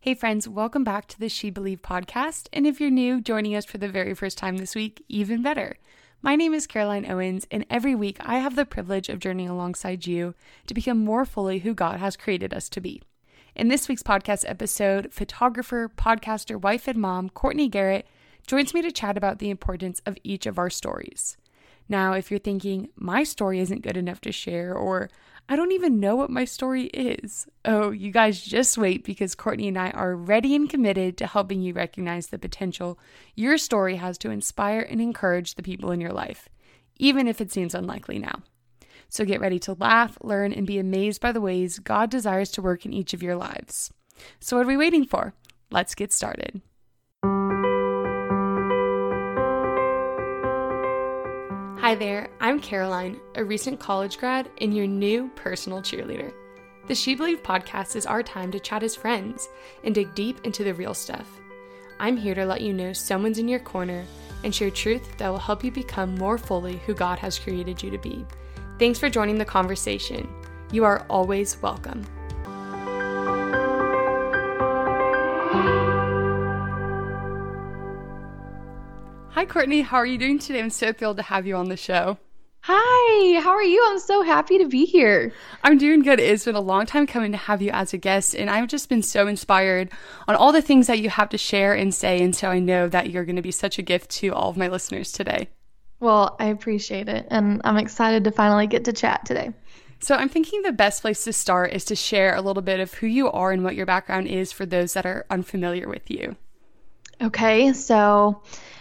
Hey friends, welcome back to the She Believe podcast. And if you're new, joining us for the very first time this week, even better. My name is Caroline Owens, and every week I have the privilege of journeying alongside you to become more fully who God has created us to be. In this week's podcast episode, photographer, podcaster, wife, and mom, Courtney Garrett, joins me to chat about the importance of each of our stories. Now, if you're thinking, my story isn't good enough to share, or I don't even know what my story is. Oh, you guys just wait, because Courtney and I are ready and committed to helping you recognize the potential your story has to inspire and encourage the people in your life, even if it seems unlikely now. So get ready to laugh, learn, and be amazed by the ways God desires to work in each of your lives. So what are we waiting for? Let's get started. Hi there, I'm Caroline, a recent college grad and your new personal cheerleader. The She Believe podcast is our time to chat as friends and dig deep into the real stuff. I'm here to let you know someone's in your corner and share truth that will help you become more fully who God has created you to be. Thanks for joining the conversation. You are always welcome. Hi, Courtney. How are you doing today? I'm so thrilled to have you on the show. Hi, how are you? I'm so happy to be here. I'm doing good. It's been a long time coming to have you as a guest, and I've just been so inspired on all the things that you have to share and say, and so I know that you're going to be such a gift to all of my listeners today. Well, I appreciate it, and I'm excited to finally get to chat today. So I'm thinking the best place to start is to share a little bit of who you are and what your background is for those that are unfamiliar with you. Okay, so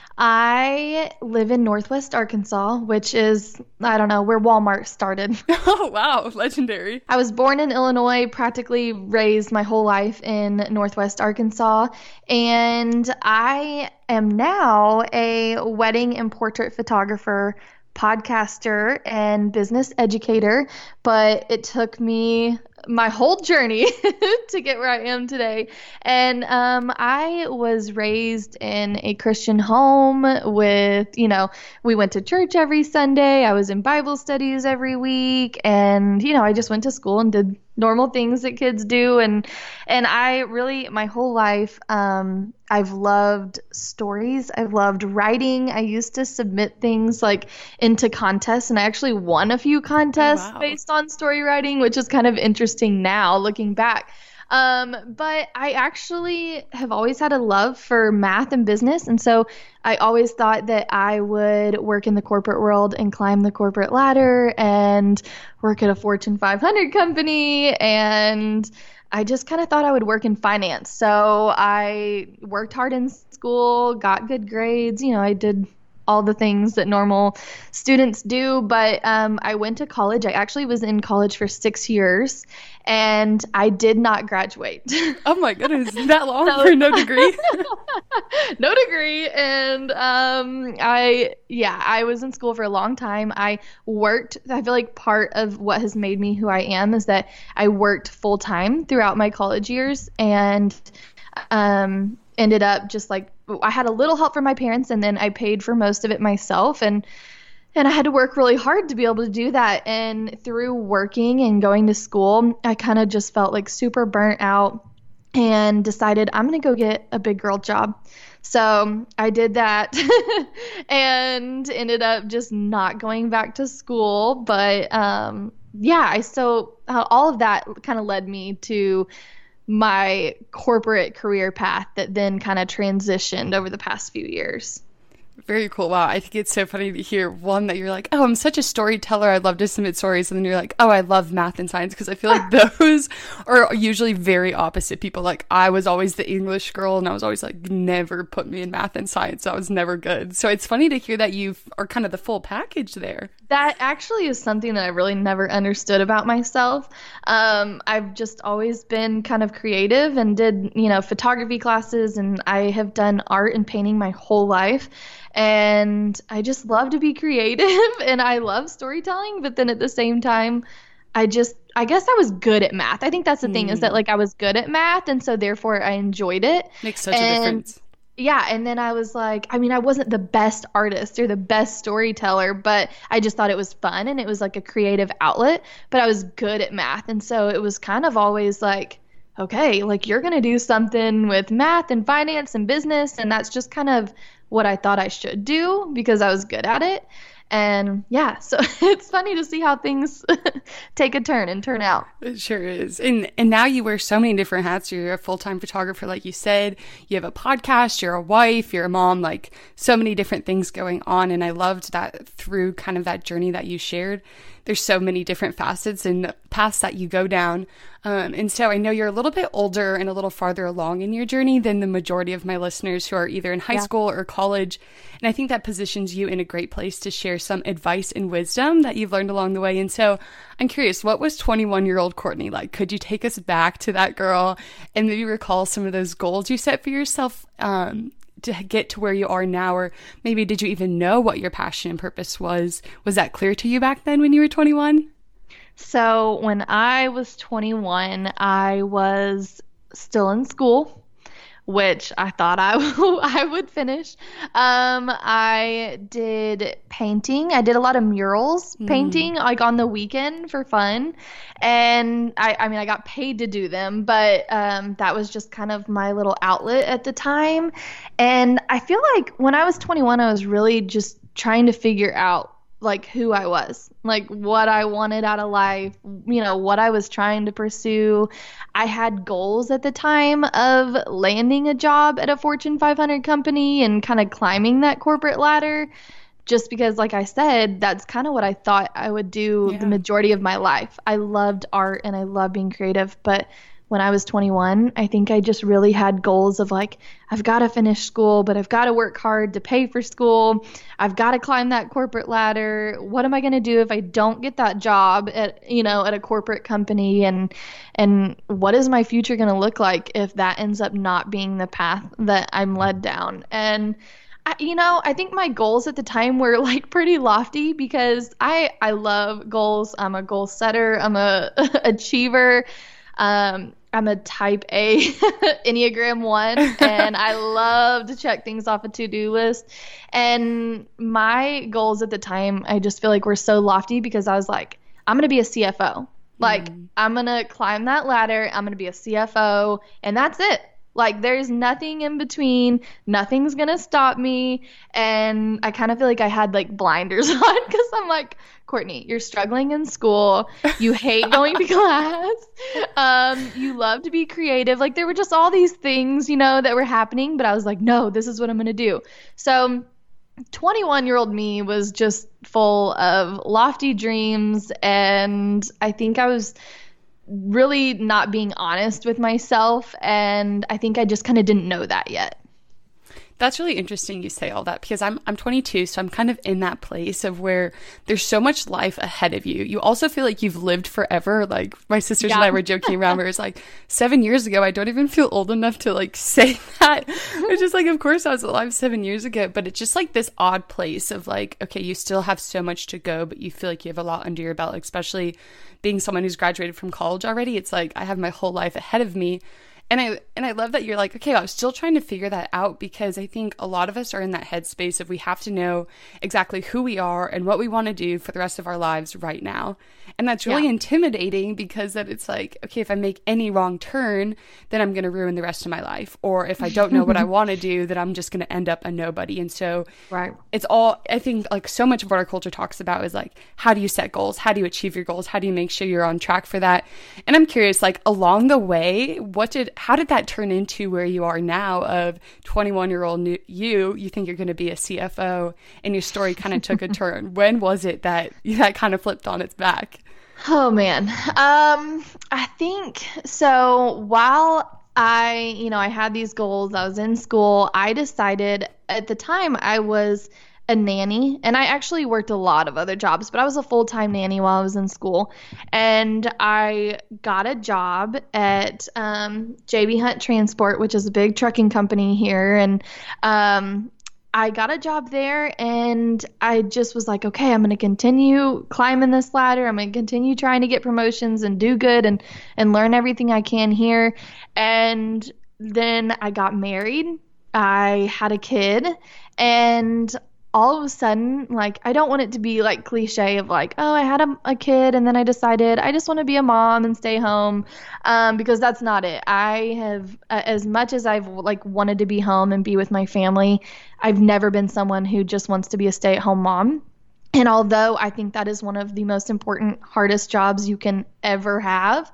I live in Northwest Arkansas, which is, I don't know, where Walmart started. Oh, wow. Legendary. I was born in Illinois, practically raised my whole life in Northwest Arkansas, and I am now a wedding and portrait photographer, podcaster, and business educator, but it took me my whole journey to get where I am today. And I was raised in a Christian home with, we went to church every Sunday. I was in Bible studies every week. And, I just went to school and did normal things that kids do. And I really, my whole life, I've loved stories. I've loved writing. I used to submit things like into contests, and I actually won a few contests based on story writing, which is kind of interesting now looking back. But I actually have always had a love for math and business. And so I always thought that I would work in the corporate world and climb the corporate ladder and work at a Fortune 500 company. And I just kind of thought I would work in finance. So I worked hard in school, got good grades. I did all the things that normal students do. But I went to college. I actually was in college for 6 years, and I did not graduate. Oh my goodness, that long for no degree? No degree. And I was in school for a long time. I worked. I feel like part of what has made me who I am is that I worked full time throughout my college years, and ended up just like, I had a little help from my parents, and then I paid for most of it myself. And I had to work really hard to be able to do that. And through working and going to school, I kind of just felt like super burnt out and decided I'm going to go get a big girl job. So I did that and ended up just not going back to school. But all of that kind of led me to my corporate career path that then kind of transitioned over the past few years. Very cool. Wow. I think it's so funny to hear, one, that you're like, oh, I'm such a storyteller. I love to submit stories. And then you're like, oh, I love math and science. Because I feel like those are usually very opposite people. Like, I was always the English girl, and I was always like, never put me in math and science. I was never good. So it's funny to hear that you are kind of the full package there. That actually is something that I really never understood about myself. I've just always been kind of creative and did, photography classes, and I have done art and painting my whole life. And I just love to be creative, and I love storytelling, but then at the same time, I guess I was good at math. I think that's the thing, is that like I was good at math, and so therefore I enjoyed it. Makes such a difference. Yeah, and then I was like, I wasn't the best artist or the best storyteller, but I just thought it was fun, and it was like a creative outlet, but I was good at math. And so it was kind of always like okay, like you're going to do something with math and finance and business. And that's just kind of what I thought I should do because I was good at it. And yeah, so it's funny to see how things take a turn and turn out. It sure is. And now you wear so many different hats. You're a full-time photographer, like you said. You have a podcast, you're a wife, you're a mom, like so many different things going on. And I loved that through kind of that journey that you shared. There's so many different facets and paths that you go down. And so I know you're a little bit older and a little farther along in your journey than the majority of my listeners who are either in high school or college. And I think that positions you in a great place to share some advice and wisdom that you've learned along the way. And so I'm curious, what was 21-year-old Courtney like? Could you take us back to that girl and maybe recall some of those goals you set for yourself to get to where you are now? Or maybe did you even know what your passion and purpose was? Was that clear to you back then when you were 21? So when I was 21, I was still in school, which I thought I would finish. I did painting. I did a lot of murals painting, like on the weekend for fun. And I mean, I got paid to do them, but that was just kind of my little outlet at the time. And I feel like when I was 21, I was really just trying to figure out like who I was, like what I wanted out of life, what I was trying to pursue. I had goals at the time of landing a job at a Fortune 500 company and kind of climbing that corporate ladder, just because, like I said, that's kind of what I thought I would do the majority of my life. I loved art and I love being creative, but when I was 21, I think I just really had goals of like, I've got to finish school, but I've got to work hard to pay for school. I've got to climb that corporate ladder. What am I going to do if I don't get that job at a corporate company? And what is my future going to look like if that ends up not being the path that I'm led down? And I think my goals at the time were like pretty lofty because I love goals. I'm a goal setter. I'm a achiever. I'm a type A Enneagram 1, and I love to check things off a to-do list. And my goals at the time, I just feel like were so lofty because I was like, I'm going to be a CFO. Like, I'm going to climb that ladder. I'm going to be a CFO, and that's it. Like, there's nothing in between. Nothing's going to stop me. And I kind of feel like I had, like, blinders on because I'm like, Courtney, you're struggling in school. You hate going to class. You love to be creative. Like, there were just all these things, that were happening. But I was like, no, this is what I'm going to do. So 21-year-old me was just full of lofty dreams. And I think I was really not being honest with myself, and I think I just kind of didn't know that yet. That's really interesting you say all that because I'm 22, so I'm kind of in that place of where there's so much life ahead of you. You also feel like you've lived forever. Like my sisters and I were joking around where it's like 7 years ago. I don't even feel old enough to like say that. It's just like, of course I was alive 7 years ago, but it's just like this odd place of like, okay, you still have so much to go, but you feel like you have a lot under your belt, especially being someone who's graduated from college already. It's like I have my whole life ahead of me. And I love that you're like, okay, I was still trying to figure that out because I think a lot of us are in that headspace of we have to know exactly who we are and what we want to do for the rest of our lives right now. And that's really intimidating because that it's like, okay, if I make any wrong turn, then I'm going to ruin the rest of my life. Or if I don't know what I want to do, then I'm just going to end up a nobody. And so it's all, I think like so much of what our culture talks about is like, how do you set goals? How do you achieve your goals? How do you make sure you're on track for that? And I'm curious, like along the way, how did that turn into where you are now of 21-year-old you think you're going to be a CFO and your story kind of took a turn? When was it that kind of flipped on its back? Oh man. I think so while I had these goals, I was in school, I decided at the time I was a nanny, and I actually worked a lot of other jobs, but I was a full-time nanny while I was in school, and I got a job at J.B. Hunt Transport, which is a big trucking company here, and I got a job there, and I just was like, okay, I'm going to continue climbing this ladder. I'm going to continue trying to get promotions and do good and learn everything I can here. And then I got married. I had a kid, and all of a sudden, like, I don't want it to be like cliche of like, oh, I had a kid and then I decided I just want to be a mom and stay home, because that's not it. I have, as much as I've like wanted to be home and be with my family, I've never been someone who just wants to be a stay-at-home mom. And although I think that is one of the most important, hardest jobs you can ever have,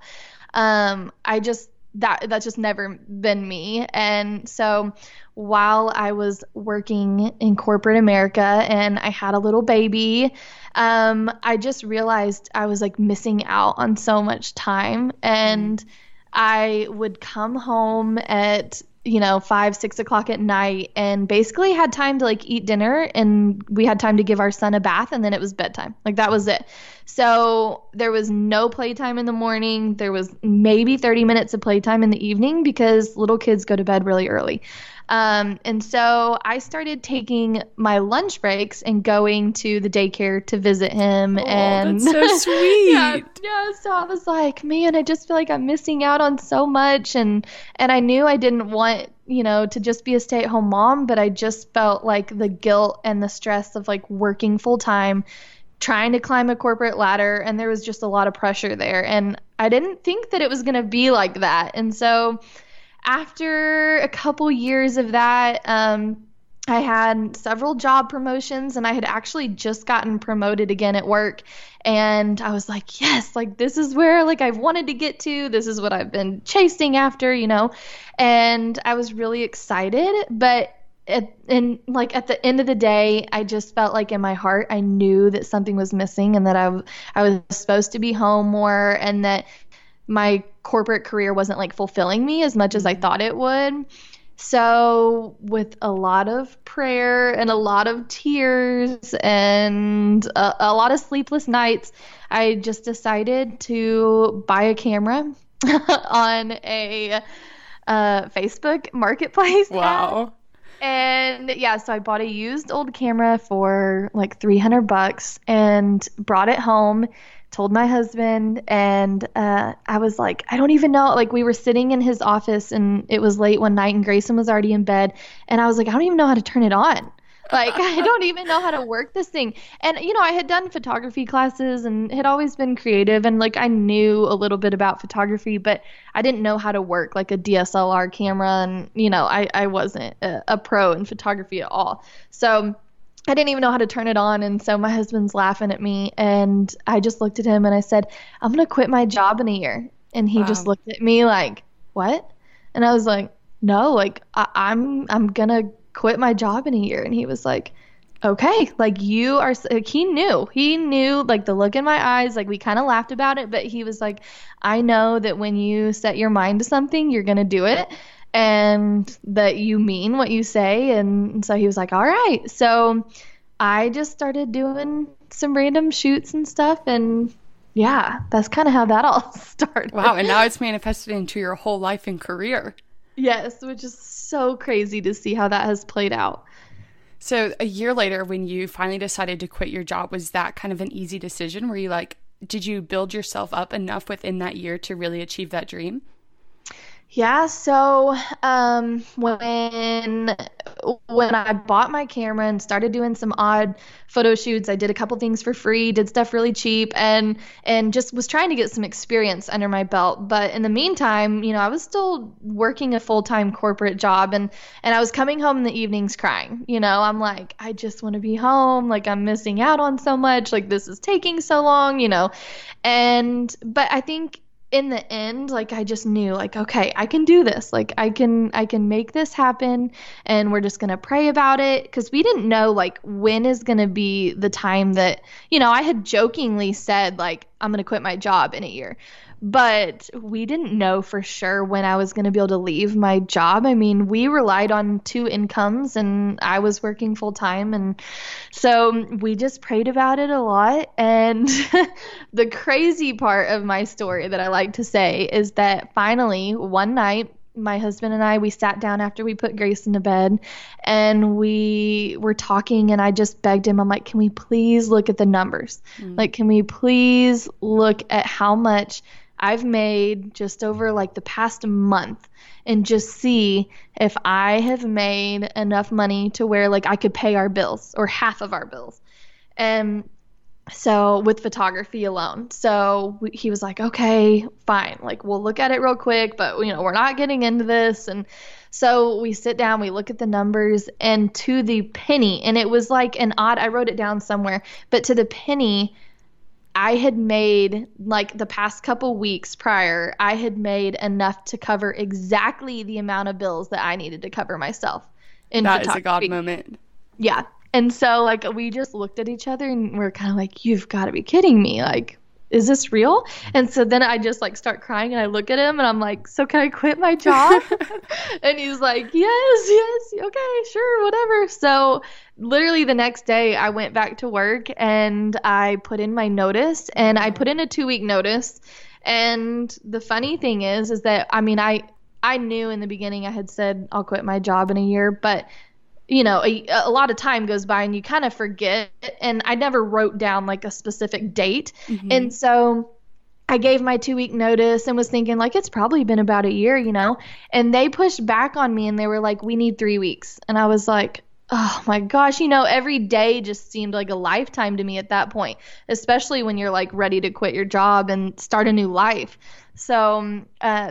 that's just never been me. And so while I was working in corporate America and I had a little baby, I just realized I was like missing out on so much time. And I would come home at 5, 6 o'clock at night and basically had time to like eat dinner, and we had time to give our son a bath, and then it was bedtime. Like that was it. So there was no playtime in the morning. There was maybe 30 minutes of playtime in the evening because little kids go to bed really early. And so I started taking my lunch breaks and going to the daycare to visit him. And that's so sweet. Yeah. So I was like, man, I just feel like I'm missing out on so much. And I knew I didn't want, to just be a stay-at-home mom, but I just felt like the guilt and the stress of like working full time, trying to climb a corporate ladder. And there was just a lot of pressure there. And I didn't think that it was going to be like that. And so after a couple years of that, I had several job promotions, and I had actually just gotten promoted again at work. And I was like, yes, like this is where like I've wanted to get to. This is what I've been chasing after, and I was really excited. But at the end of the day, I just felt like in my heart, I knew that something was missing, and that I was supposed to be home more, and that my corporate career wasn't like fulfilling me as much as I thought it would. So with a lot of prayer and a lot of tears and a lot of sleepless nights, I just decided to buy a camera on a Facebook marketplace. Wow. And yeah, so I bought a used old camera for like $300 and brought it home, told my husband, and I was like, I don't even know. Like, we were sitting in his office, and it was late one night, and Grayson was already in bed, and I was like, I don't even know how to turn it on. Like, I don't even know how to work this thing. And, I had done photography classes and had always been creative, and, like, I knew a little bit about photography, but I didn't know how to work, like, a DSLR camera, and, I wasn't a pro in photography at all. So I didn't even know how to turn it on. And so my husband's laughing at me, and I just looked at him and I said, I'm going to quit my job in a year. And he just looked at me like, what? And I was like, no, like I'm going to quit my job in a year. And he was like, okay, like you are, like, he knew like the look in my eyes, like we kind of laughed about it, but he was like, I know that when you set your mind to something, you're going to do it, and that you mean what you say. And so he was like, all right. So I just started doing some random shoots and stuff. And yeah, that's kind of how that all started. Wow. And now it's manifested into your whole life and career. Yes, which is so crazy to see how that has played out. So a year later, when you finally decided to quit your job, was that kind of an easy decision? Were you like, did you build yourself up enough within that year to really achieve that dream? Yeah, so when I bought my camera and started doing some odd photo shoots, I did a couple things for free, did stuff really cheap, and just was trying to get some experience under my belt. But in the meantime, I was still working a full-time corporate job, and I was coming home in the evenings crying. I'm like, I just want to be home. Like, I'm missing out on so much. Like, this is taking so long, but I think in the end, like, I just knew, like, okay, I can do this. Like, I can make this happen, and we're just going to pray about it, because we didn't know, like, when is going to be the time that, I had jokingly said, like, I'm going to quit my job in a year. But we didn't know for sure when I was going to be able to leave my job. I mean, we relied on 2 incomes, and I was working full time. And so we just prayed about it a lot. And the crazy part of my story that I like to say is that finally one night, my husband and I, we sat down after we put Grayson to bed, and we were talking, and I just begged him. I'm like, can we please look at the numbers? Like, can we please look at how much I've made just over like the past month and just see if I have made enough money to where like I could pay our bills or half of our bills. And so with photography alone. So he was like, okay, fine. Like we'll look at it real quick, but we're not getting into this. And so we sit down, we look at the numbers, and to the penny, and it was like I wrote it down somewhere, but to the penny, I had made, like the past couple weeks prior, I had made enough to cover exactly the amount of bills that I needed to cover myself in That photography. is a God moment. Yeah. And so like we just looked at each other and we're kind of like, you've got to be kidding me. Like, is this real? And so then I just like start crying and I look at him and I'm like, so can I quit my job? And he's like, yes, okay, sure, whatever. So literally the next day I went back to work and I put in my notice, and I put in a 2-week notice. And the funny thing is that, I mean, I knew in the beginning I had said I'll quit my job in a year, but a lot of time goes by and you kind of forget. And I never wrote down like a specific date. Mm-hmm. And so I gave my 2-week notice and was thinking like, it's probably been about a year, and they pushed back on me and they were like, we need 3 weeks. And I was like, oh my gosh, every day just seemed like a lifetime to me at that point, especially when you're like ready to quit your job and start a new life. So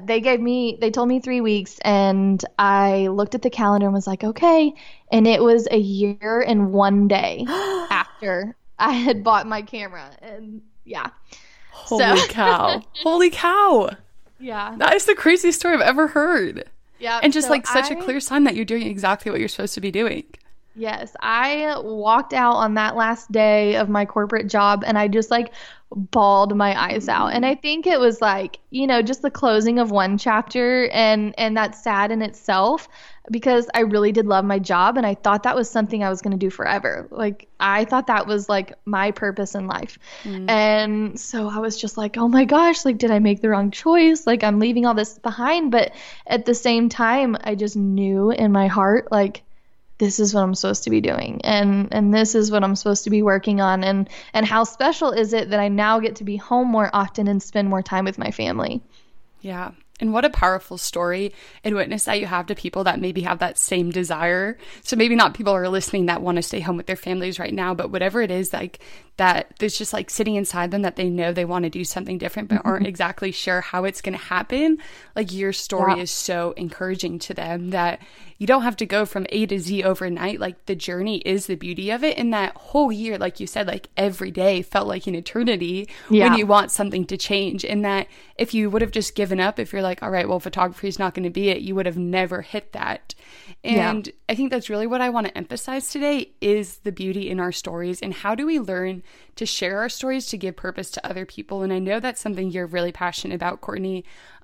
they told me 3 weeks, and I looked at the calendar and was like, okay. And it was a year and 1 day after I had bought my camera. And yeah. Holy cow. Holy cow. Yeah. That is the craziest story I've ever heard. Yeah. And just such a clear sign that you're doing exactly what you're supposed to be doing. Yes. I walked out on that last day of my corporate job and I just like bawled my eyes out. And I think it was like, just the closing of one chapter, and that's sad in itself because I really did love my job and I thought that was something I was going to do forever. Like I thought that was like my purpose in life. And so I was just like, oh my gosh, like did I make the wrong choice? Like I'm leaving all this behind. But at the same time, I just knew in my heart, like, this is what I'm supposed to be doing, and this is what I'm supposed to be working on, and how special is it that I now get to be home more often and spend more time with my family. Yeah. And what a powerful story and witness that you have to people that maybe have that same desire. So maybe not people are listening that want to stay home with their families right now, but whatever it is, like that there's just like sitting inside them that they know they want to do something different, but aren't exactly sure how it's going to happen. Like your story is so encouraging to them that you don't have to go from A to Z overnight. Like the journey is the beauty of it. And that whole year, like you said, like every day felt like an eternity when you want something to change. And that if you would have just given up, if you're like, all right, well, photography is not going to be it, you would have never hit that. And I think that's really what I want to emphasize today is the beauty in our stories, and how do we learn to share our stories to give purpose to other people. And I know that's something you're really passionate about, Courtney,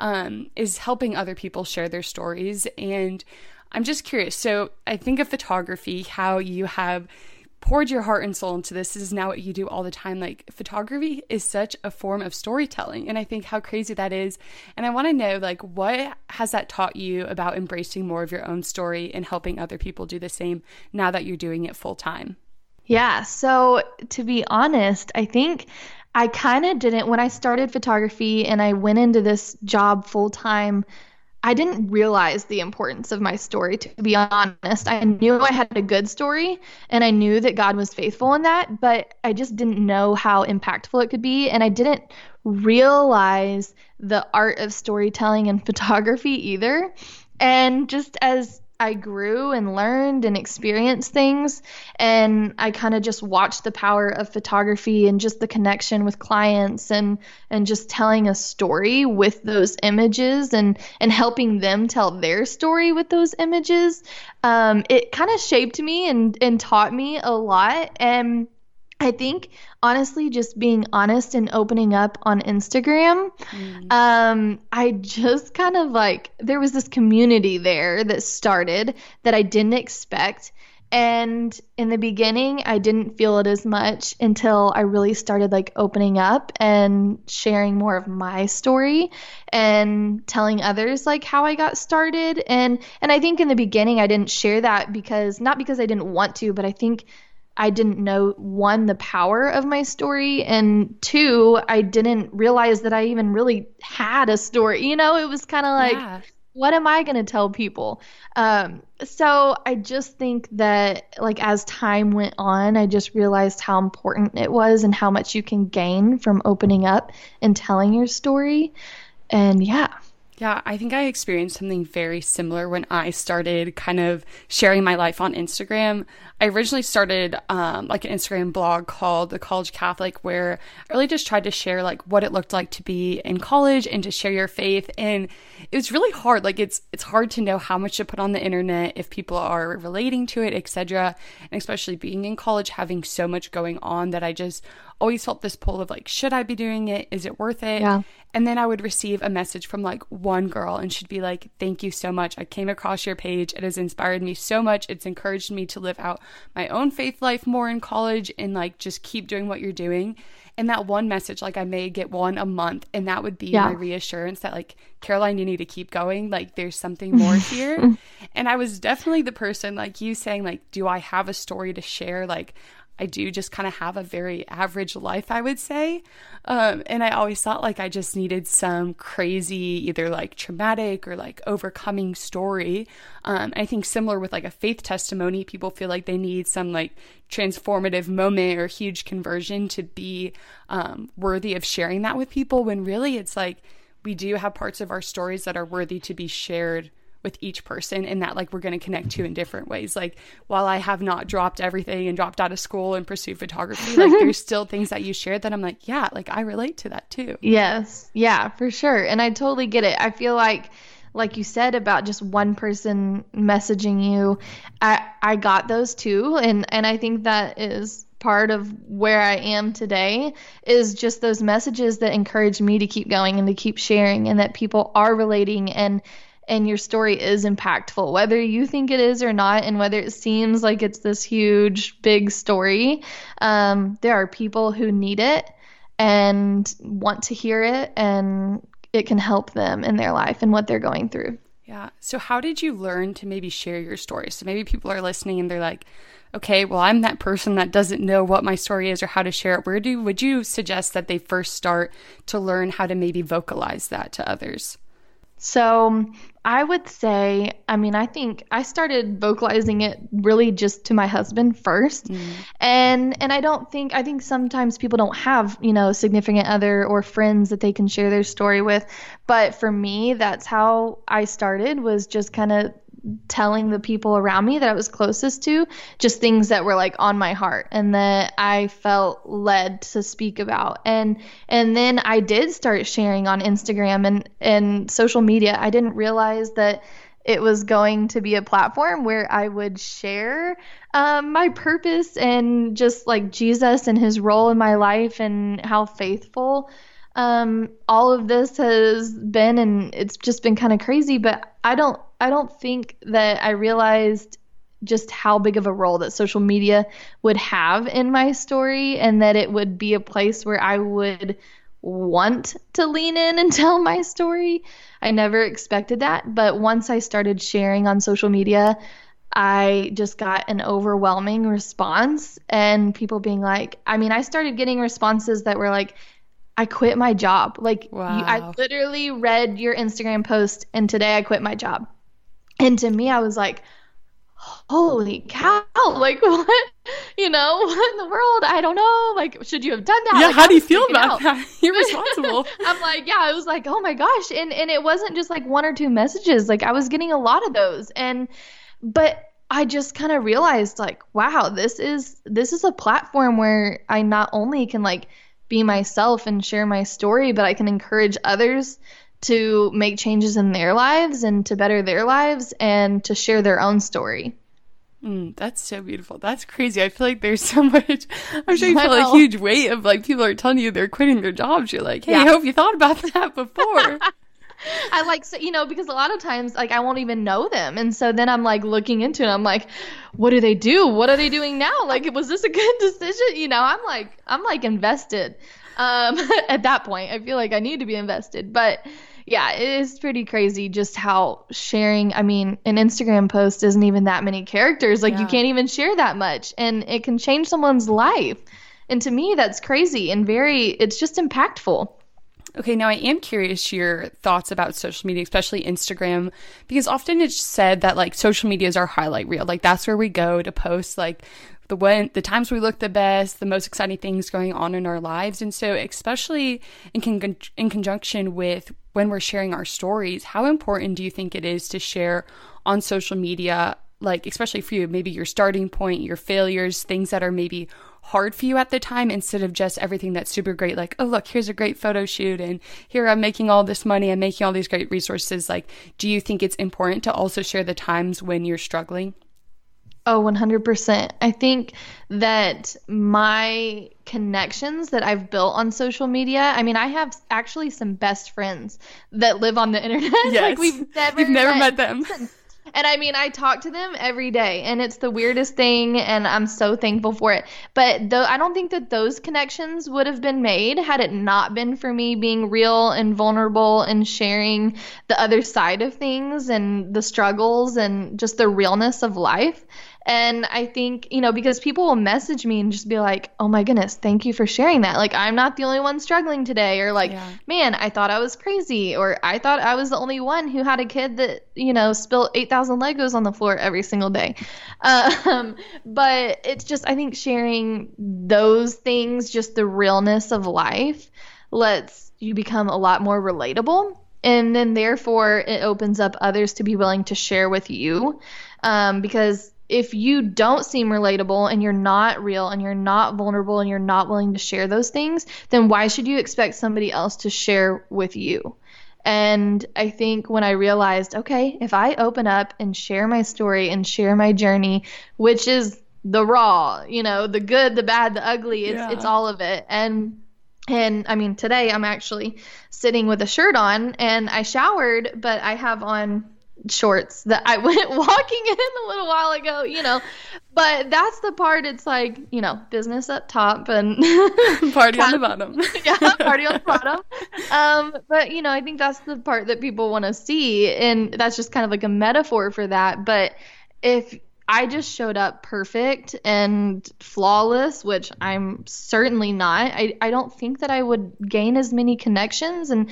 is helping other people share their stories. And I'm just curious. So I think of photography, how you have poured your heart and soul into this. This is now what you do all the time. Like photography is such a form of storytelling. And I think how crazy that is. And I want to know, like, what has that taught you about embracing more of your own story and helping other people do the same now that you're doing it full time? Yeah. So to be honest, I think I kind of didn't, when I started photography and I went into this job full time, I didn't realize the importance of my story, to be honest. I knew I had a good story and I knew that God was faithful in that, but I just didn't know how impactful it could be. And I didn't realize the art of storytelling in photography either. And just as I grew and learned and experienced things, and I kind of just watched the power of photography and just the connection with clients and just telling a story with those images and helping them tell their story with those images. It kind of shaped me and taught me a lot. And I think, honestly, just being honest and opening up on Instagram, I just kind of like, there was this community there that started that I didn't expect. And in the beginning, I didn't feel it as much until I really started like opening up and sharing more of my story and telling others like how I got started. And I think in the beginning, I didn't share that not because I didn't want to, but I think I didn't know, one, the power of my story, and two, I didn't realize that I even really had a story. It was kind of like, Yeah. what am I going to tell people? So I just think that, like, as time went on, I just realized how important it was and how much you can gain from opening up and telling your story. And yeah. Yeah, I think I experienced something very similar when I started kind of sharing my life on Instagram. I originally started like an Instagram blog called The College Catholic, where I really just tried to share like what it looked like to be in college and to share your faith. And it was really hard. Like it's hard to know how much to put on the internet, if people are relating to it, etc. And especially being in college, having so much going on, that I just always felt this pull of like, should I be doing it? Is it worth it? Yeah. And then I would receive a message from like one girl, and she'd be like, thank you so much. I came across your page. It has inspired me so much. It's encouraged me to live out my own faith life more in college, and like just keep doing what you're doing. And that one message, like I may get one a month, and that would be my reassurance that like, Caroline, you need to keep going. Like there's something more here. And I was definitely the person like you saying like, do I have a story to share? Like I do just kind of have a very average life, I would say. And I always thought like I just needed some crazy, either like traumatic or like overcoming story. I think similar with like a faith testimony, people feel like they need some like transformative moment or huge conversion to be worthy of sharing that with people, when really it's like we do have parts of our stories that are worthy to be shared with each person, and that like we're going to connect to in different ways. Like while I have not dropped everything and dropped out of school and pursued photography, like there's still things that you shared that I'm like, yeah, like I relate to that too. Yes. Yeah, for sure. And I totally get it. I feel like you said about just one person messaging you, I got those too. And I think that is part of where I am today, is just those messages that encourage me to keep going and to keep sharing, and that people are relating, and your story is impactful, whether you think it is or not, and whether it seems like it's this huge, big story. There are people who need it and want to hear it, and it can help them in their life and what they're going through. Yeah. So how did you learn to maybe share your story? So maybe people are listening and they're like, okay, well, I'm that person that doesn't know what my story is or how to share it. Would you suggest that they first start to learn how to maybe vocalize that to others? So I would say, I think I started vocalizing it really just to my husband first. And I think sometimes people don't have, a significant other or friends that they can share their story with. But for me, that's how I started, was just kind of telling the people around me that I was closest to just things that were like on my heart and that I felt led to speak about. And then I did start sharing on Instagram and social media. I didn't realize that it was going to be a platform where I would share my purpose and just like Jesus and his role in my life and how faithful all of this has been. And it's just been kind of crazy, but I don't think that I realized just how big of a role that social media would have in my story, and that it would be a place where I would want to lean in and tell my story. I never expected that, but once I started sharing on social media, I just got an overwhelming response, and people being like, I started getting responses that were like, I quit my job. Like, wow. I literally read your Instagram post and today I quit my job. And to me, I was like, holy cow, like what, what in the world? I don't know. Like, should you have done that? Yeah. Like, how do you feel about that? You're responsible. I'm like, yeah, I was like, oh my gosh. And it wasn't just like one or two messages. Like I was getting a lot of those. But I just kind of realized like, wow, this is a platform where I not only can like be myself and share my story, but I can encourage others to make changes in their lives and to better their lives and to share their own story. That's so beautiful. That's crazy. I feel like there's so much, I'm sure you feel a huge weight of like people are telling you they're quitting their jobs. You're like, hey, yeah. I hope you thought about that before. I like, so, because a lot of times like I won't even know them. And so then I'm like looking into it. I'm like, what do they do? What are they doing now? Like, was this a good decision? I'm like invested. At that point, I feel like I need to be invested, but Yeah, it is pretty crazy just how sharing, I mean, an Instagram post isn't even that many characters. Like you Yeah. can't even share that much and it can change someone's life. And to me, that's crazy and it's just impactful. Okay, now I am curious your thoughts about social media, especially Instagram, because often it's said that like social media is our highlight reel. Like that's where we go to post like the times we look the best, the most exciting things going on in our lives. And so especially in conjunction with when we're sharing our stories, how important do you think it is to share on social media, like especially for you, maybe your starting point, your failures, things that are maybe hard for you at the time, instead of just everything that's super great, like, oh look, here's a great photo shoot and here I'm making all this money, I'm making all these great resources. Like, do you think it's important to also share the times when you're struggling? Oh, 100%. I think that my connections that I've built on social media, I mean, I have actually some best friends that live on the internet. Yes. Like You've never met them. And I mean, I talk to them every day, and it's the weirdest thing, and I'm so thankful for it. But though I don't think that those connections would have been made had it not been for me being real and vulnerable and sharing the other side of things and the struggles and just the realness of life. And I think, because people will message me and just be like, oh my goodness, thank you for sharing that. Like, I'm not the only one struggling today. Or like, Yeah. man, I thought I was crazy. Or I thought I was the only one who had a kid that, spilled 8,000 Legos on the floor every single day. But it's just, I think sharing those things, just the realness of life, lets you become a lot more relatable. And then therefore it opens up others to be willing to share with you. Because if you don't seem relatable and you're not real and you're not vulnerable and you're not willing to share those things, then why should you expect somebody else to share with you? And I think when I realized, okay, if I open up and share my story and share my journey, which is the raw, the good, the bad, the ugly, it's all of it. And I mean, today I'm actually sitting with a shirt on and I showered, but I have on shorts that I went walking in a little while ago, but that's the part. It's like, business up top and Party on the bottom. Yeah, party on the bottom. But I think that's the part that people want to see, and that's just kind of like a metaphor for that. But if I just showed up perfect and flawless, which I'm certainly not, I don't think that I would gain as many connections, and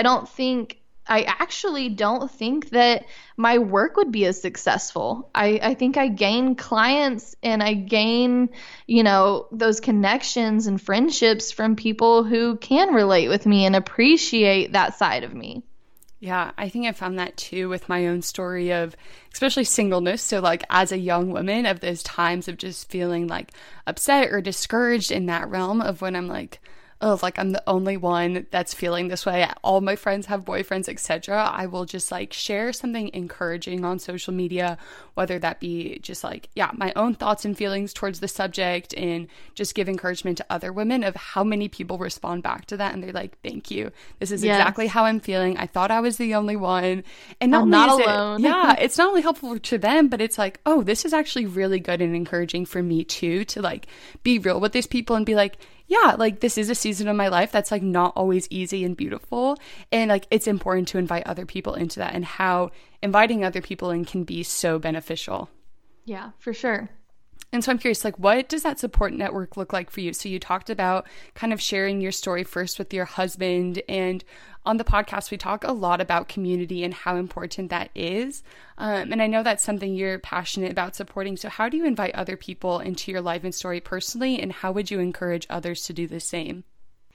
I actually don't think that my work would be as successful. I think I gain clients and I gain, those connections and friendships from people who can relate with me and appreciate that side of me. Yeah, I think I found that too with my own story of especially singleness. So like as a young woman, of those times of just feeling like upset or discouraged in that realm of when I'm like, oh, like I'm the only one that's feeling this way. All my friends have boyfriends, etc. I will just like share something encouraging on social media, whether that be just like, my own thoughts and feelings towards the subject, and just give encouragement to other women of how many people respond back to that. And they're like, thank you. This is exactly how I'm feeling. I thought I was the only one. And I'm not alone. It's not only helpful to them, but it's like, oh, this is actually really good and encouraging for me too, to like be real with these people and be like, yeah, like this is a season of my life that's like not always easy and beautiful. And like it's important to invite other people into that, and how inviting other people in can be so beneficial. Yeah, for sure. And so I'm curious, like, what does that support network look like for you? So you talked about kind of sharing your story first with your husband, and on the podcast, we talk a lot about community and how important that is. And I know that's something you're passionate about supporting. So how do you invite other people into your life and story personally, and how would you encourage others to do the same?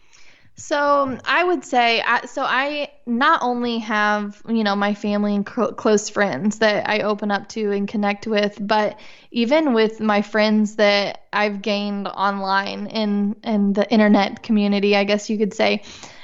So I would say, I not only have, my family and close friends that I open up to and connect with, but even with my friends that I've gained online in the internet community, I guess you could say.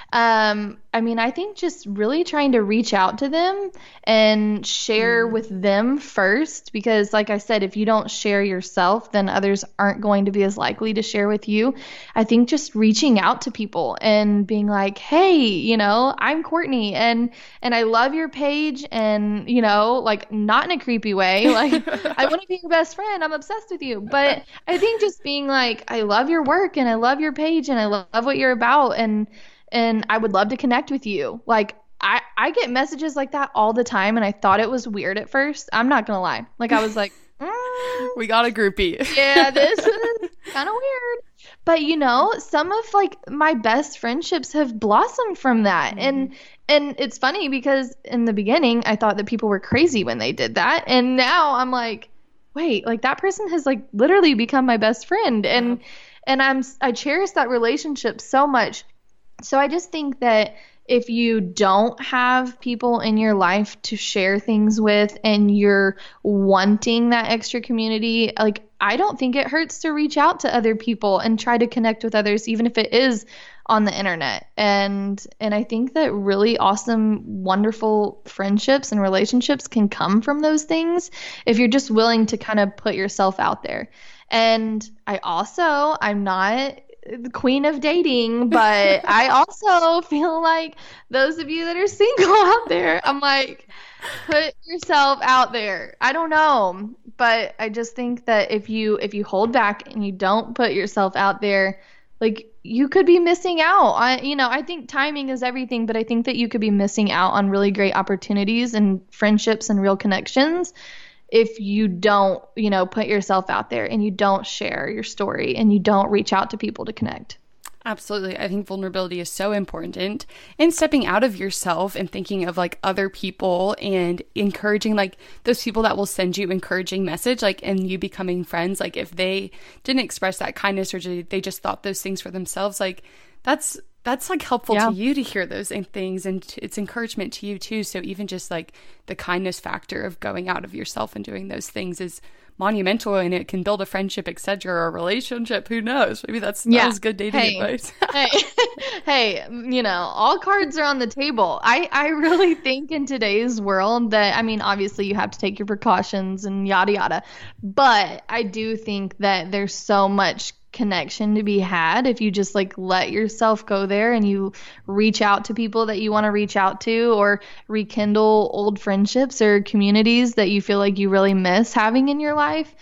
I think just really trying to reach out to them and share with them first, because like I said, if you don't share yourself, then others aren't going to be as likely to share with you. I think just reaching out to people and being like, hey, I'm Courtney and I love your page, and, like not in a creepy way. Like I want to be your best friend. I'm obsessed with you. But I think just being like, I love your work and I love your page and I love what you're about. And I would love to connect with you. Like, I get messages like that all the time, and I thought it was weird at first. I'm not gonna lie. Like, I was like, we got a groupie. yeah, this is kind of weird. But some of like my best friendships have blossomed from that. And it's funny because in the beginning I thought that people were crazy when they did that. And now I'm like, wait, like that person has like literally become my best friend. And I cherish that relationship so much. So I just think that if you don't have people in your life to share things with and you're wanting that extra community, like I don't think it hurts to reach out to other people and try to connect with others, even if it is on the internet. And I think that really awesome, wonderful friendships and relationships can come from those things if you're just willing to kind of put yourself out there. And I'm not the queen of dating, but I also feel like those of you that are single out there, I'm like, put yourself out there. I don't know, but I just think that if you hold back and you don't put yourself out there, like you could be missing out on, I think timing is everything, but I think that you could be missing out on really great opportunities and friendships and real connections if you don't, put yourself out there and you don't share your story and you don't reach out to people to connect. Absolutely. I think vulnerability is so important, and stepping out of yourself and thinking of like other people and encouraging like those people that will send you encouraging message, like, and you becoming friends. Like if they didn't express that kindness or they just thought those things for themselves, like that's like helpful to you to hear those things, and it's encouragement to you too. So even just like the kindness factor of going out of yourself and doing those things is monumental, and it can build a friendship, etc., or a relationship. Who knows? Maybe that was good dating advice. hey, all cards are on the table. I really think in today's world that, I mean, obviously you have to take your precautions and yada yada, but I do think that there's so much connection to be had if you just like let yourself go there and you reach out to people that you want to reach out to, or rekindle old friendships or communities that you feel like you really miss having in your life.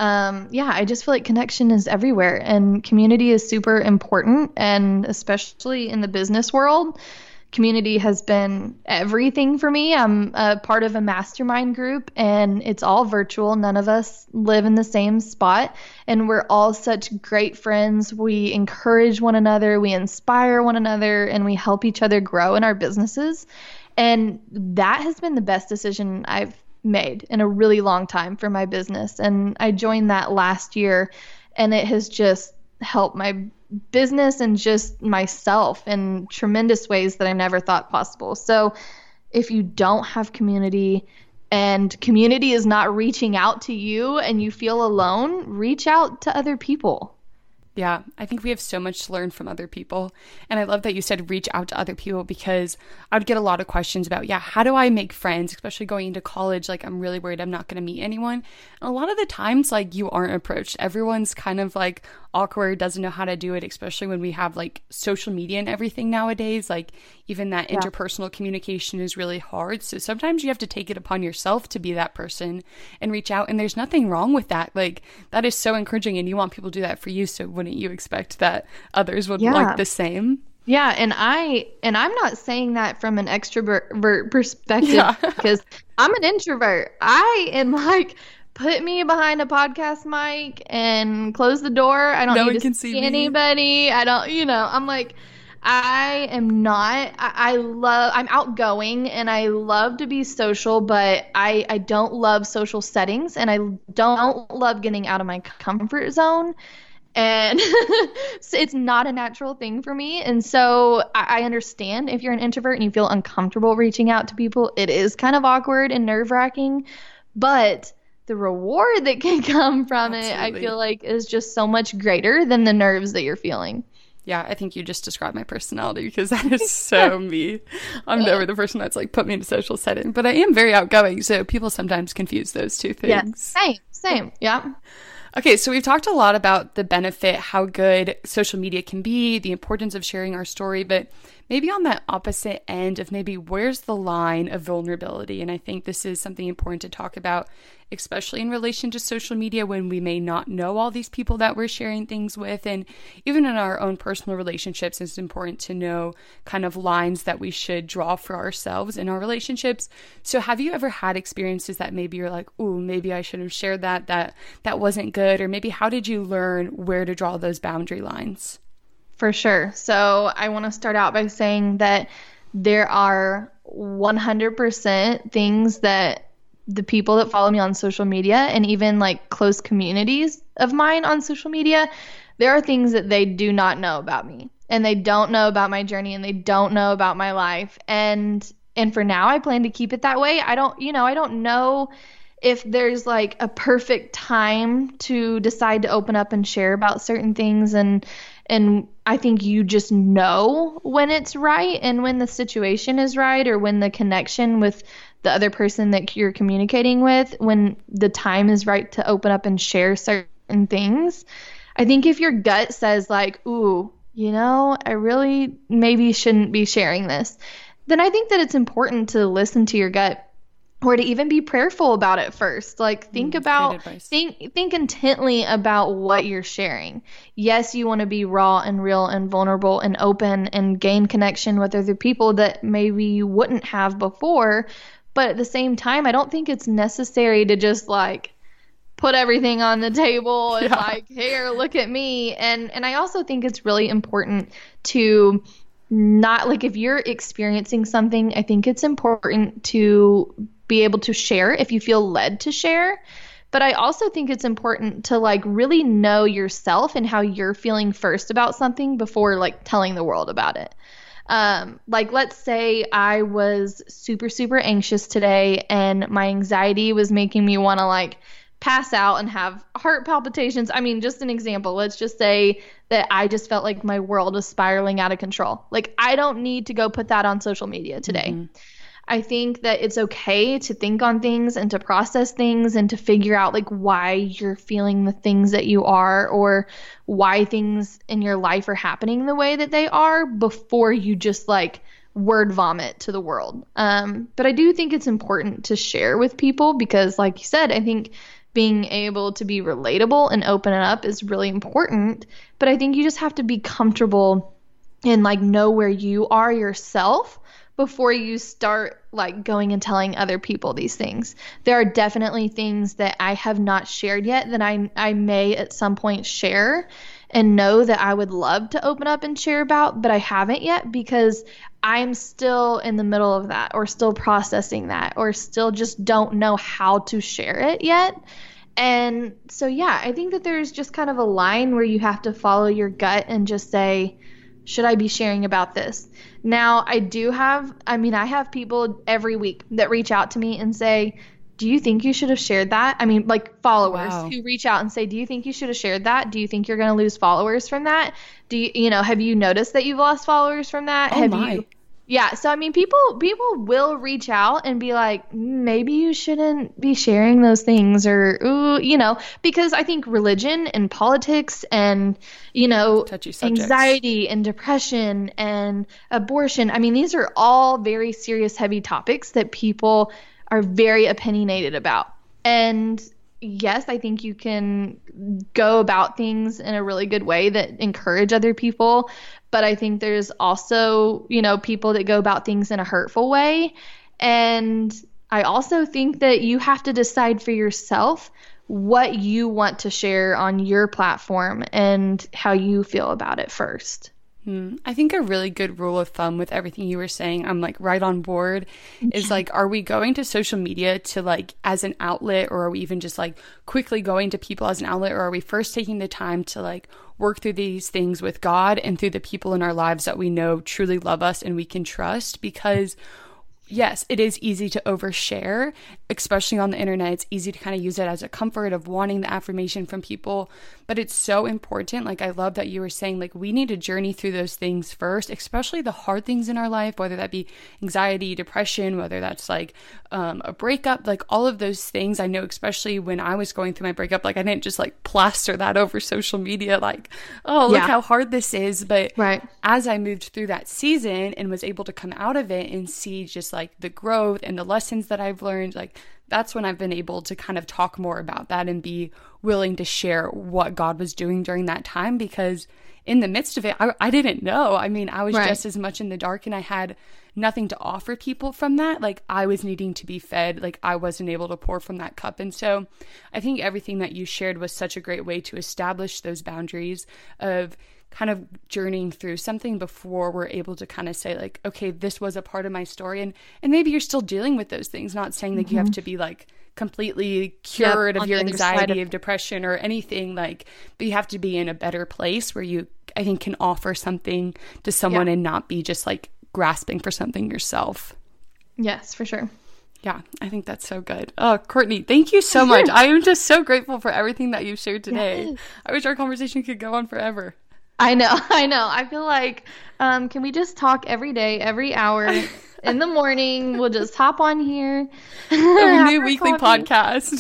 I just feel like connection is everywhere, and community is super important, and especially in the business world, community has been everything for me. I'm a part of a mastermind group, and it's all virtual. None of us live in the same spot, and we're all such great friends. We encourage one another, we inspire one another, and we help each other grow in our businesses. And that has been the best decision I've made in a really long time for my business. And I joined that last year, and it has just helped my business and just myself in tremendous ways that I never thought possible. So if you don't have community, and community is not reaching out to you and you feel alone, reach out to other people. Yeah, I think we have so much to learn from other people. And I love that you said reach out to other people, because I would get a lot of questions about, how do I make friends, especially going into college? Like, I'm really worried I'm not going to meet anyone. And a lot of the times, like, you aren't approached. Everyone's kind of like awkward, doesn't know how to do it, especially when we have like social media and everything nowadays. Like, even that interpersonal communication is really hard. So sometimes you have to take it upon yourself to be that person and reach out. And there's nothing wrong with that. Like, that is so encouraging, and you want people to do that for you. So wouldn't you expect that others would like the same? Yeah, and I'm not saying that from an extrovert perspective, because I'm an introvert. I am like, put me behind a podcast mic and close the door. I don't need to see anybody. I don't, I'm like, I am not, I'm outgoing and I love to be social, but I don't love social settings, and I don't love getting out of my comfort zone. And so it's not a natural thing for me. And so I understand if you're an introvert and you feel uncomfortable reaching out to people, it is kind of awkward and nerve-wracking, but the reward that can come from it, I feel like, is just so much greater than the nerves that you're feeling. Yeah, I think you just described my personality, because that is so me. I'm never the person that's like, put me in a social setting, but I am very outgoing. So people sometimes confuse those two things. Yeah, same. Yeah. Okay, so we've talked a lot about the benefit, how good social media can be, the importance of sharing our story, but maybe on that opposite end of maybe where's the line of vulnerability. And I think this is something important to talk about, especially in relation to social media when we may not know all these people that we're sharing things with. And even in our own personal relationships, it's important to know kind of lines that we should draw for ourselves in our relationships. So have you ever had experiences that maybe you're like, ooh, maybe I should have shared that wasn't good? Or maybe how did you learn where to draw those boundary lines? For sure. So I want to start out by saying that there are 100% things that the people that follow me on social media and even like close communities of mine on social media, there are things that they do not know about me, and they don't know about my journey, and they don't know about my life. And for now, I plan to keep it that way. I don't know if there's like a perfect time to decide to open up and share about certain things. And I think you just know when it's right and when the situation is right, or when the connection with the other person that you're communicating with, when the time is right to open up and share certain things. I think if your gut says like, ooh, I really maybe shouldn't be sharing this, then I think that it's important to listen to your gut, or to even be prayerful about it first. Like think intently about what you're sharing. Yes, you want to be raw and real and vulnerable and open and gain connection with other people that maybe you wouldn't have before. But at the same time, I don't think it's necessary to just like put everything on the table and like, here, look at me. And I also think it's really important to not like, if you're experiencing something, I think it's important to be able to share if you feel led to share. But I also think it's important to like really know yourself and how you're feeling first about something before like telling the world about it. Like let's say I was super, super anxious today and my anxiety was making me want to like pass out and have heart palpitations. I mean, just an example. Let's just say that I just felt like my world was spiraling out of control. Like I don't need to go put that on social media today. Mm-hmm. I think that it's okay to think on things and to process things and to figure out like why you're feeling the things that you are, or why things in your life are happening the way that they are, before you just like word vomit to the world. But I do think it's important to share with people because, like you said, I think being able to be relatable and open it up is really important. But I think you just have to be comfortable and like know where you are yourself before you start like going and telling other people these things. There are definitely things that I have not shared yet that I may at some point share and know that I would love to open up and share about, but I haven't yet because I'm still in the middle of that, or still processing that, or still just don't know how to share it yet. And so, yeah, I think that there's just kind of a line where you have to follow your gut and just say, should I be sharing about this? Now, I have people every week that reach out to me and say, do you think you should have shared that? I mean, like followers who reach out and say, do you think you should have shared that? Do you think you're going to lose followers from that? Do you, have you noticed that you've lost followers from that? Yeah. So, I mean, people will reach out and be like, maybe you shouldn't be sharing those things, or, ooh, because I think religion and politics and, anxiety and depression and abortion, I mean, these are all very serious, heavy topics that people are very opinionated about. And yes, I think you can go about things in a really good way that encourage other people. But I think there's also, people that go about things in a hurtful way. And I also think that you have to decide for yourself what you want to share on your platform and how you feel about it first. I think a really good rule of thumb with everything you were saying, I'm like right on board, is like, are we going to social media to like as an outlet, or are we even just like quickly going to people as an outlet, or are we first taking the time to like work through these things with God and through the people in our lives that we know truly love us and we can trust? Because yes, it is easy to overshare, especially on the internet. It's easy to kind of use it as a comfort of wanting the affirmation from people, but it's so important. Like, I love that you were saying, like, we need to journey through those things first, especially the hard things in our life, whether that be anxiety, depression, whether that's like a breakup, like all of those things. I know, especially when I was going through my breakup, like I didn't just like plaster that over social media, like, oh, look how hard this is. But as I moved through that season and was able to come out of it and see just like the growth and the lessons that I've learned, like that's when I've been able to kind of talk more about that and be willing to share what God was doing during that time, because in the midst of it, I didn't know. I mean, I was just as much in the dark, and I had nothing to offer people from that. Like, I was needing to be fed. Like, I wasn't able to pour from that cup. And so I think everything that you shared was such a great way to establish those boundaries of kind of journeying through something before we're able to kind of say like, okay, this was a part of my story. And maybe you're still dealing with those things, not saying that you have to be like completely cured of your anxiety, of depression or anything, like, but you have to be in a better place where you, I think, can offer something to someone and not be just like grasping for something yourself. Yes, for sure. Yeah, I think that's so good. Oh, Courtney, thank you so much. I am just so grateful for everything that you've shared today. Yes. I wish our conversation could go on forever. I know. I feel like, can we just talk every day, every hour in the morning? We'll just hop on here. A new weekly podcast.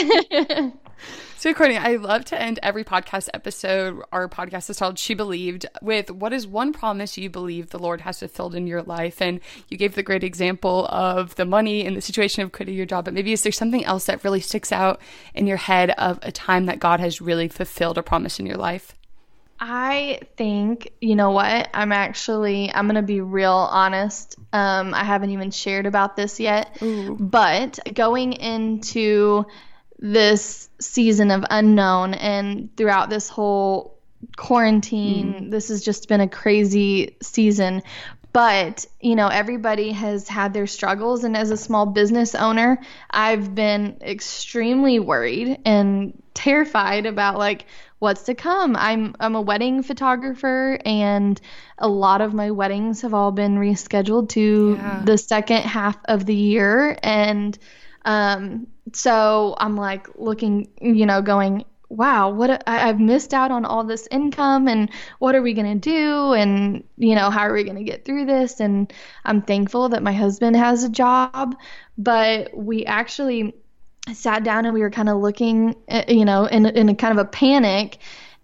So, Courtney, I love to end every podcast episode. Our podcast is called She Believed, with what is one promise you believe the Lord has fulfilled in your life? And you gave the great example of the money and the situation of quitting your job, but maybe is there something else that really sticks out in your head of a time that God has really fulfilled a promise in your life? I think, you know what, I'm going to be real honest. I haven't even shared about this yet, but going into this season of unknown and throughout this whole quarantine, this has just been a crazy season. But, you know, everybody has had their struggles. And as a small business owner, I've been extremely worried and terrified about like what's to come. I'm a wedding photographer, and a lot of my weddings have all been rescheduled to the second half of the year. And so I'm like looking, you know, going, wow, I've missed out on all this income, and what are we going to do? And, you know, how are we going to get through this? And I'm thankful that my husband has a job, but we actually sat down and we were kind of looking at, you know, in a kind of a panic.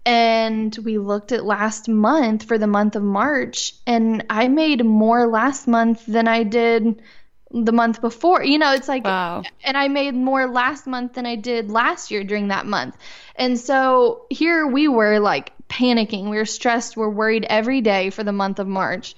And we looked at last month for the month of March, and I made more last month than I did the month before. You know, it's like, wow. And I made more last month than I did last year during that month. And so here we were like panicking. We were stressed. We're worried every day for the month of March.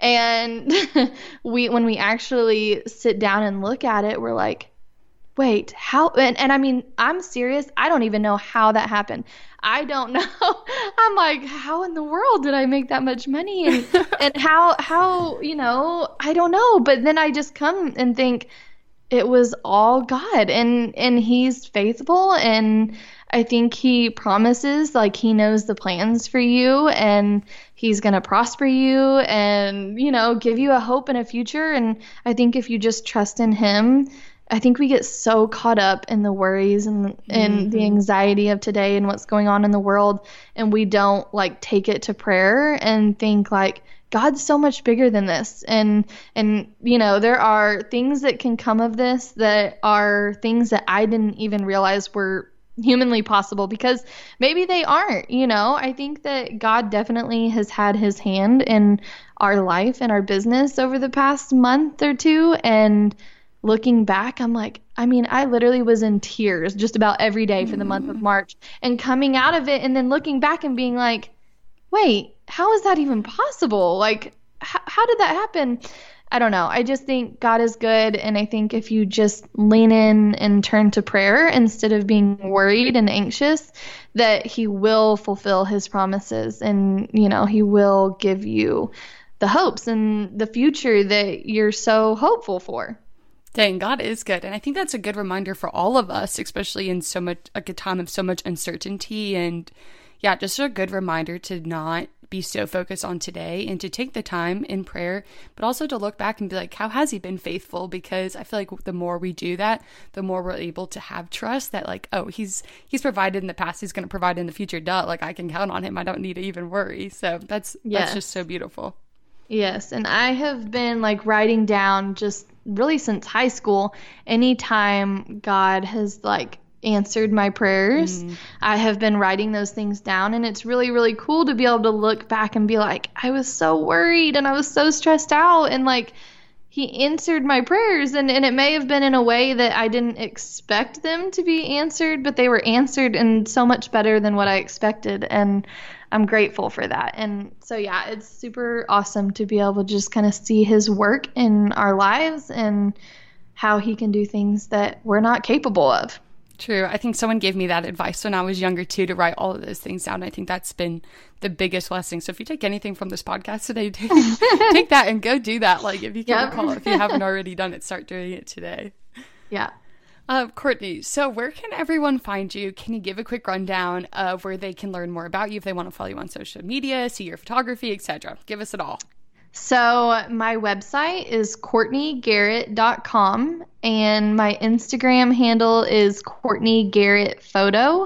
And when we actually sit down and look at it, we're like, wait, how? And I mean, I'm serious. I don't even know how that happened. I don't know. I'm like, how in the world did I make that much money? And how, you know, I don't know. But then I just come and think it was all God, and he's faithful. And I think he promises, like, he knows the plans for you, and he's going to prosper you and, you know, give you a hope and a future. And I think if you just trust in him, I think we get so caught up in the worries and the anxiety of today and what's going on in the world, and we don't like take it to prayer and think like, God's so much bigger than this. And you know, there are things that can come of this that are things that I didn't even realize were humanly possible, because maybe they aren't. You know, I think that God definitely has had his hand in our life and our business over the past month or two, and looking back, I'm like, I mean, I literally was in tears just about every day for the month of March, and coming out of it and then looking back and being like, wait, how is that even possible? Like, how did that happen? I don't know. I just think God is good. And I think if you just lean in and turn to prayer instead of being worried and anxious, that he will fulfill his promises, and, you know, he will give you the hopes and the future that you're so hopeful for. Dang, God is good. And I think that's a good reminder for all of us, especially in so much like a time of so much uncertainty. And yeah, just a good reminder to not be so focused on today and to take the time in prayer, but also to look back and be like, how has he been faithful? Because I feel like the more we do that, the more we're able to have trust that like, oh, he's provided in the past, he's going to provide in the future. Duh, like I can count on him. I don't need to even worry. So that's just so beautiful. Yes, and I have been like writing down just really since high school, anytime God has like answered my prayers, I have been writing those things down, and it's really, really cool to be able to look back and be like, I was so worried and I was so stressed out, and like he answered my prayers, and it may have been in a way that I didn't expect them to be answered, but they were answered and so much better than what I expected, and I'm grateful for that. And so, yeah, it's super awesome to be able to just kind of see his work in our lives and how he can do things that we're not capable of. True. I think someone gave me that advice when I was younger too, to write all of those things down. I think that's been the biggest blessing. So if you take anything from this podcast today, take that and go do that. Like if you can recall, if you haven't already done it, start doing it today. Yeah. Courtney, so where can everyone find you? Can you give a quick rundown of where they can learn more about you if they want to follow you on social media, see your photography, etc.? Give us it all. So my website is CourtneyGarrett.com, and my Instagram handle is Courtney Garrett Photo.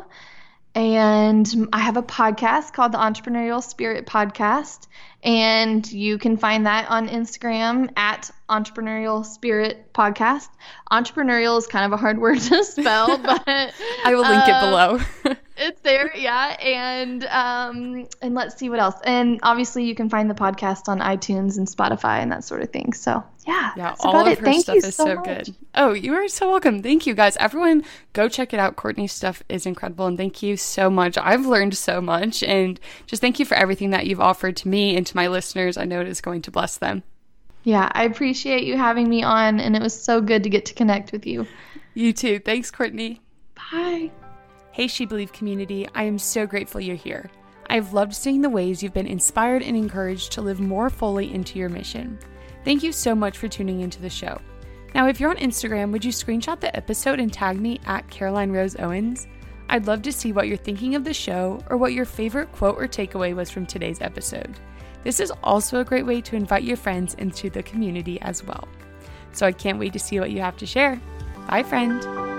And I have a podcast called the Entrepreneurial Spirit Podcast, and you can find that on Instagram at Entrepreneurial Spirit Podcast. Entrepreneurial is kind of a hard word to spell, but I will link it below. It's there, yeah. And let's see what else. And obviously you can find the podcast on iTunes and Spotify and that sort of thing. So yeah, that's all about of it. her Thank stuff you is so so much. good. Oh, you are so welcome. Thank you guys. Everyone go check it out. Courtney's stuff is incredible, and thank you so much. I've learned so much, and just thank you for everything that you've offered to me and to my listeners. I know it is going to bless them. Yeah, I appreciate you having me on, and it was so good to get to connect with you. You too. Thanks, Courtney. Bye. Hey, She Believe community, I am so grateful you're here. I've loved seeing the ways you've been inspired and encouraged to live more fully into your mission. Thank you so much for tuning into the show. Now, if you're on Instagram, would you screenshot the episode and tag me at Caroline Rose Owens? I'd love to see what you're thinking of the show or what your favorite quote or takeaway was from today's episode. This is also a great way to invite your friends into the community as well. So I can't wait to see what you have to share. Bye, friend.